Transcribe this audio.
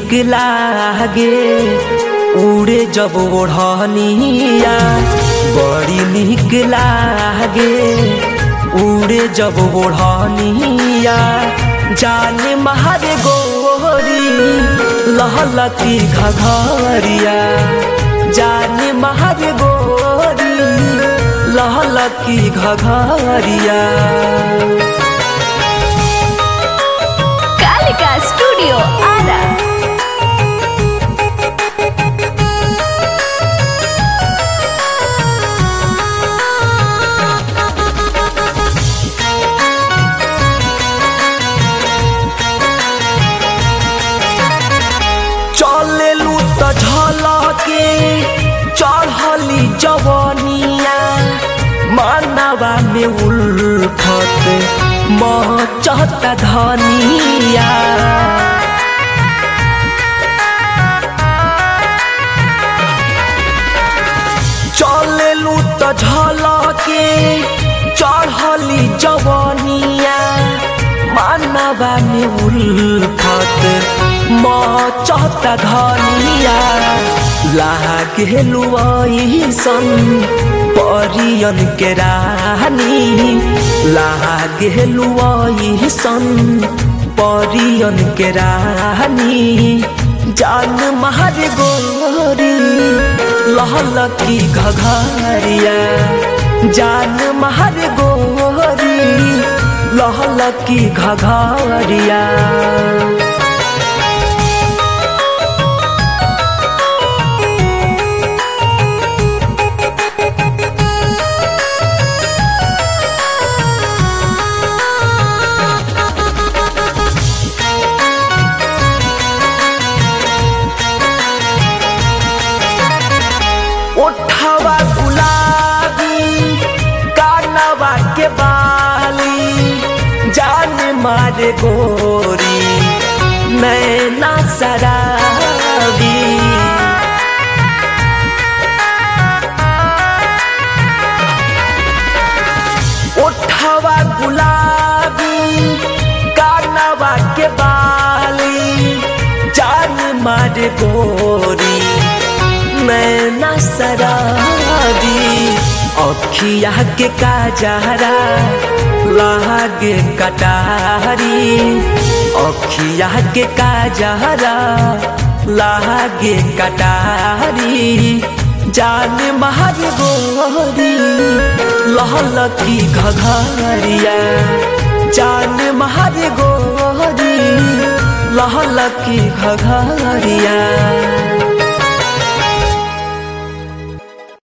निक लागे उड़े जब ओढ़निया बड़ी निक लागे उड़े जब ओढ़निया जाने महारे गोरी लहलकी घघरिया जाने महारे गोरी लहलकी घघरिया। कालिका स्टूडियो आरा। चलेलू त झलके चढ़ली जवनिया मानवा में उल्फत मचता धनिया। चलेलू त झलके चढ़ली जवनिया मानवा में उल्फत मचता धनिया। लागेलू ऐसन परियन के रानी लागेलू ऐसन परियन के रानी जान महार गोरी लहलकी घघरिया जान महार गोरी लहलकी घघरिया। ओठवा गुलाबी कानवा के बाली जान मारे गोरी नैना शराबी। ओठवा गुलाबी कानवा के बाली जान मारे गोरी नैना शराबी। अखिया के काजरा लागे कटारी अखिया के काजरा लागे कटारी जान महार गोरी लहलकी घघरिया जान महार गोरी लहलकी घघरिया।